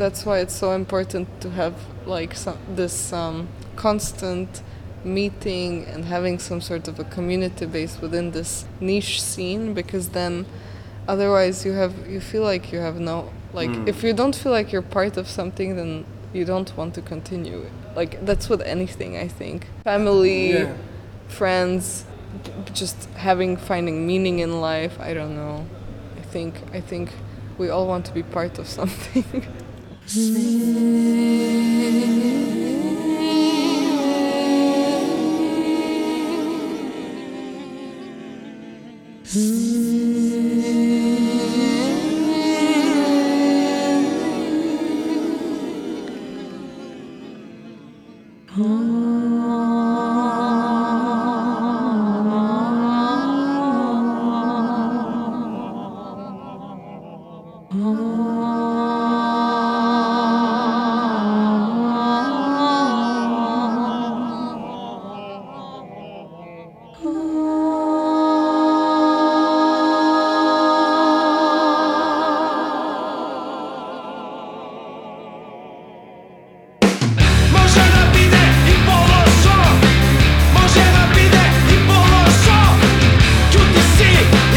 that's why it's so important to have like this constant meeting and having some sort of a community base within this niche scene, because then otherwise you feel like you have no, like if you don't feel like you're part of something, then you don't want to continue. Like that's with anything, I think. Family, friends, just finding meaning in life. I don't know. I think we all want to be part of something.